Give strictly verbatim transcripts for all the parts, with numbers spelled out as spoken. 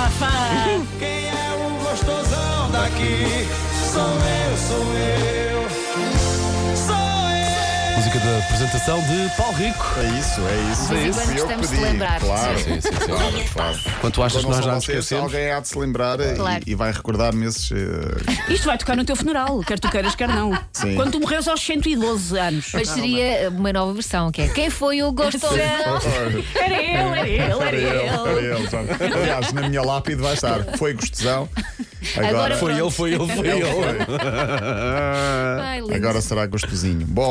Rafa! Quem é o gostosão daqui? Sou eu, sou eu. Sou eu. Música da apresentação de Paulo Rico. É isso, é isso. De É vez em isso. quando Fui eu que gostamos de pedi. lembrar. Claro, Sim, sim, sim. claro, claro. Quando tu achas que Quando nós já são nos vocês, esquecemos. alguém há de se lembrar e- Claro. e, vai recordar-me esses. eh, Isto vai tocar no teu funeral, quer tu queiras, quer não. Sim. Quando tu morreres aos cento e doze anos. Mas seria uma nova versão, que é Quem foi o gostosão? Era ele, era ele, era Era ele, era ele. ele, sabe? Aliás, na minha lápide vai estar. Foi gostosão. Agora, Agora Foi ele, foi ele, foi ele. Ai, lindo. agora será gostosinho. Bom,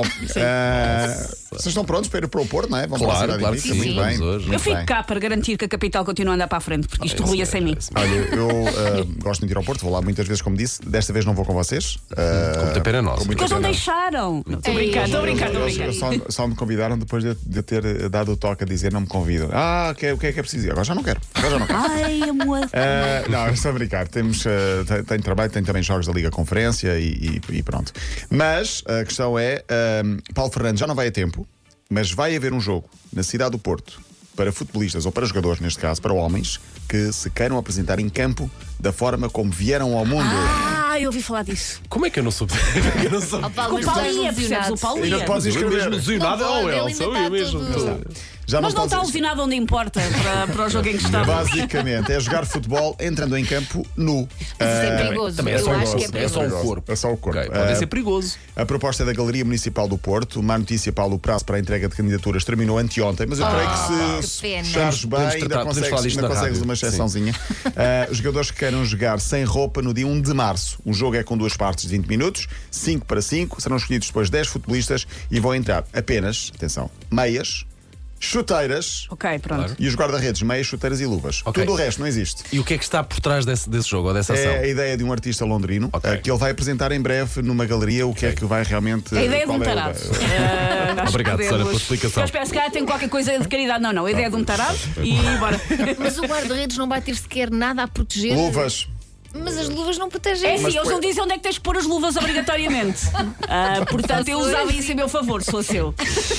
eh, vocês estão prontos para ir para o Porto, não é? Vão Claro, para a cidade claro de que Ibiza? sim, Muito bem. vamos hoje. Eu muito fico bem. cá para garantir que a capital continua a andar para a frente, porque isto Esse ruía é- sem mim. esse- Olha, eu eh, gosto muito de ir ao Porto, vou lá muitas vezes, como disse. Desta vez não vou com vocês. eh, Com muita pena nossa. com muita Porque eles não pena. deixaram. Estou Ei, brincando, estou ei, brincando, estou Eles- brincando. eles Só, só me convidaram depois de, de ter eh, dado o toque a dizer não me convidam. Ah, o que, é- o que é que é preciso? Agora já não quero. Agora já não quero. Ai, amor. Eh, não, estou a brincar. Temos, eh, tem- tenho trabalho, tenho também jogos da Liga Conferência e, e- e pronto. Mas a questão é: eh, Paulo Fernandes já não vai a tempo, mas vai haver um jogo na cidade do Porto para futebolistas, ou para jogadores, neste caso, para homens, que se queiram apresentar em campo da forma como vieram ao mundo. Ah, eu ouvi falar disso. Como é que eu não soube? Eu não soube. Oh, Paulo, O mas Paulo estás ia, percebes? ilusionado. O Paulo E não ia. te podes Eu mesmo inscrever. ilusionado, Não ou pode, ele, ele sou ainda eu está mesmo. tudo- Já Mas não podes- está alucinado onde importa para, para o jogo em que está. Basicamente, é jogar futebol entrando em campo nu. Isso é perigoso. Também é Eu só, acho que é é só perigoso. o corpo. É só o corpo. Ok, pode Eh, ser perigoso. A proposta é da Galeria Municipal do Porto. Uma notícia, Paulo, o prazo para a entrega de candidaturas terminou anteontem, mas eu creio que que se, pena. se puxares bem, Podemos ainda tratar- podemos falar consegues, disto ainda na consegues rádio. uma Sim. exceçãozinha. Uh, os jogadores que queiram jogar sem roupa no dia primeiro de março. O jogo é com duas partes de vinte minutos, cinco para cinco. Serão escolhidos depois dez futebolistas e vão entrar apenas, atenção, meias, chuteiras Ok, pronto. e os guarda-redes, meias, chuteiras e luvas. Ok. Tudo o resto não existe. E o que é que está por trás desse, desse jogo ou dessa ação? É a ideia de um artista londrino Ok. uh, que ele vai apresentar em breve numa galeria o que é que vai realmente. A ideia de qual um é o- tarado. Ah, acho Obrigado, que Sara, podemos- pela explicação. Eu espero que cá tem qualquer coisa de caridade. Não, não. A ideia de um tarado e bora. Mas o guarda-redes não vai ter sequer nada a proteger. Luvas. Mas as luvas não protegem. É assim, Mas eles foi- não dizem onde é que tens que pôr as luvas obrigatoriamente. Ah, portanto, eu usava isso a meu favor, se fosse eu.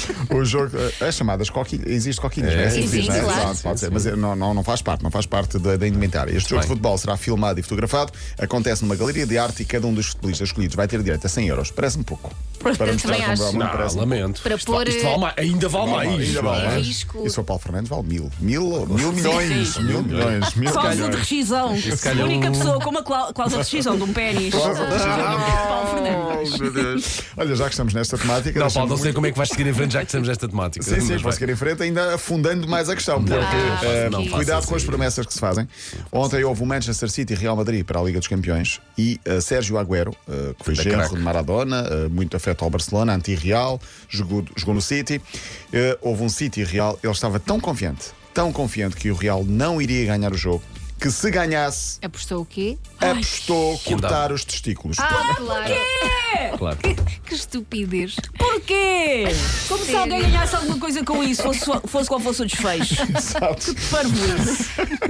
O jogo, eh, as chamadas coquilhas, existe coquilhas, É, não é? sim, Assim se diz, sim, não é? claro. Exato, pode ser, mas não, não, não faz parte, não faz parte da, da indumentária. Este jogo de Bem. futebol será filmado e fotografado, acontece numa galeria de arte e cada um dos futebolistas escolhidos vai ter direito a cem euros. Parece-me pouco. Para mostrar também como acho. realmente Não, parece. lamento. Para isto, pôr, isto vale mais, ainda vale mais. Ainda vale é mais. risco. E se o Paulo Fernandes vale mil. Mil, mil milhões. sim. Mil milhões. Mil Só azul de milhões. rescisão. calhar A única um- pessoa com uma clá- cláusula de rescisão de um pênis. Cláusula de rescisão. Paulo Fernandes. Oh, meu Deus. Olha, já que estamos nesta temática. Não, deixa-me Paulo, não sei muito- como é que vais seguir em frente já que temos esta temática. Sim, sim, Mas vou vai. seguir em frente, ainda afundando mais a questão, porque Ah, eh, não faça cuidado isso com as aí. promessas que se fazem. Ontem houve o Manchester City e Real Madrid para a Liga dos Campeões e eh, Sérgio Agüero, eh, que foi Da genro craque. de Maradona, eh, muito afeto ao Barcelona, anti-Real, jogou, jogou no City. Eh, houve um City e Real, ele estava tão confiante, tão confiante que o Real não iria ganhar o jogo, que se ganhasse, Apostou o quê? apostou que cortar andava. os testículos. Ah, claro. Claro. Que estupidez. Porquê? Como se alguém ganhasse alguma coisa com isso, fosse, fosse qual fosse o desfecho. Exato. Parvoíce.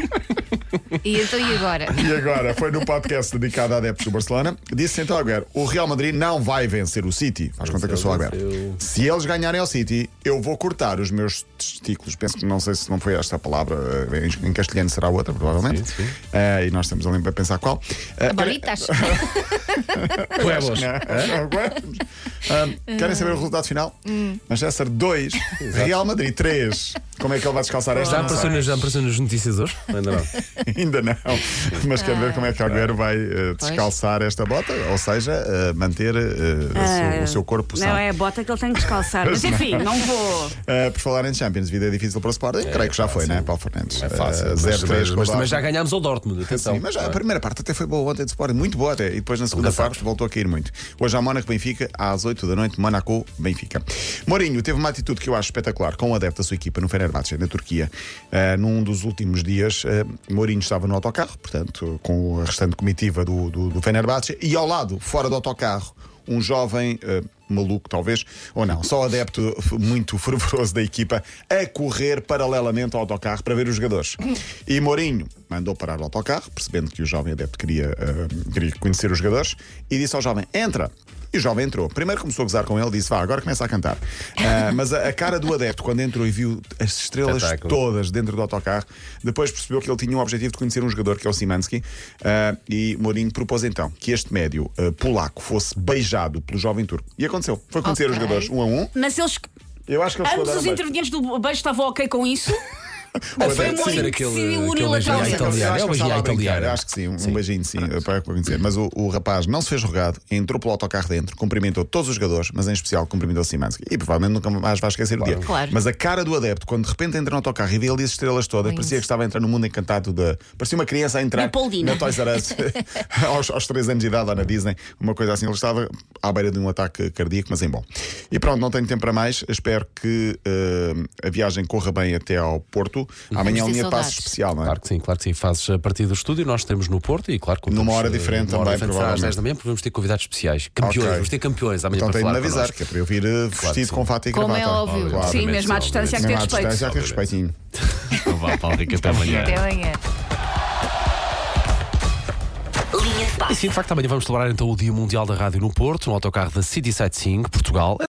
E então e agora? E agora, foi no podcast dedicado a adeptos do Barcelona. Disse então Agüero: o Real Madrid não vai vencer o City. Faz conta que eu sou Agüero. venceu. Se eles ganharem ao City, eu vou cortar os meus testículos. Penso que não sei se não foi esta a palavra, eh, em, em castelhano será outra, provavelmente. Sim, sim. Eh, e nós estamos ali para pensar qual. Eh, Bolitas. Huevos. Não, é, Agüero. Ah, querem saber o resultado final? Hum. Manchester dois, Real Madrid três. Como é que ele vai descalçar esta? Já Não sei. apareceu, nas, já apareceu nas notícias hoje? Ainda não. Ainda não, mas quero ver como é que o Agüero vai eh, descalçar esta bota, ou seja, eh, manter eh, o seu- o seu corpo são. Não, é a bota que ele tem que descalçar. Mas enfim, não vou. Uh, por falar em Champions, vida é difícil para o Sporting, creio que já foi, né, Paulo Fernandes? É fácil. Uh, mas, zero três mas, com o mas também Dortmund. já ganhámos ao Dortmund. Atenção. Sim, mas a primeira parte até foi boa ontem de Sporting, muito boa até. E depois na segunda Nunca parte voltou a cair muito. Hoje há Mónaco Benfica, às oito da noite, Mónaco Benfica. Mourinho teve uma atitude que eu acho espetacular com o adepto da sua equipa no Fenerbahçe, na Turquia. Uh, num dos últimos dias, uh, Mourinho estava no autocarro, portanto, com a restante comitiva do, do, do Fenerbahçe, e ao lado, fora do autocarro, um jovem uh, maluco, talvez, ou não, só adepto f- muito fervoroso da equipa a correr paralelamente ao autocarro para ver os jogadores. E Mourinho mandou parar o autocarro, percebendo que o jovem adepto queria, uh, queria conhecer os jogadores, e disse ao jovem: entra. E o jovem entrou. Primeiro começou a gozar com ele, disse: vá, agora começa a cantar. Uh, mas a, a cara do adepto, quando entrou e viu as estrelas Espetáculo. todas dentro do autocarro, depois percebeu que ele tinha um objetivo de conhecer um jogador, que é o Szymanski. Uh, e Mourinho propôs então que este médio uh, polaco fosse beijado pelo jovem turco. E aconteceu. Foi conhecer Ok. os jogadores um a um. Mas eles. Eu acho que eles Ambos foram os dar um beijo. intervenientes do beijo estavam ok com isso? Ou foi adepto, o Mourinho sim, que aquele- decidiu aquele unilateralmente? beijinho italiano. Eu acho É o que beijinho estava a brincar. italiano. Eu acho que sim, um, um beijinho sim, para convencer. Mas o, o rapaz não se fez rogado, entrou pelo autocarro dentro, cumprimentou todos os jogadores, mas em especial cumprimentou o Szymanski. E provavelmente nunca mais vai esquecer o dia. Claro. Mas a cara do adepto, quando de repente entra no autocarro e vê ali as estrelas todas, Lindo. parecia que estava a entrar no mundo encantado da. Parecia uma criança a entrar Leopoldina. na Toys R Us aos, aos três anos de idade lá na Disney, uma coisa assim. Ele estava à beira de um ataque cardíaco, mas em bom. E pronto, não tenho tempo para mais. Espero que eh, a viagem corra bem até ao Porto. Amanhã é um ter dia de passo saudades. especial, não é? Claro que sim, claro que sim. Fazes a partir do estúdio, nós temos no Porto e, claro, Numa contamos, hora eh, diferente numa hora também, diferente, será às provavelmente. dez da manhã, porque vamos ter convidados especiais. Campeões, Ok. vamos ter campeões amanhã Então para tenho de falar me avisar, connosco. que é para eu vir eh, que vestido sim. com fato e Como gravata. é óbvio. Claro. Sim, mesmo à distância há que ter Mesmo à respeito. distância há que ter respeitinho. Então vá, Paulo Rico, até amanhã. Até amanhã. E sim, de facto, amanhã vamos celebrar então o Dia Mundial da Rádio no Porto, no autocarro da City Sightseeing, Portugal.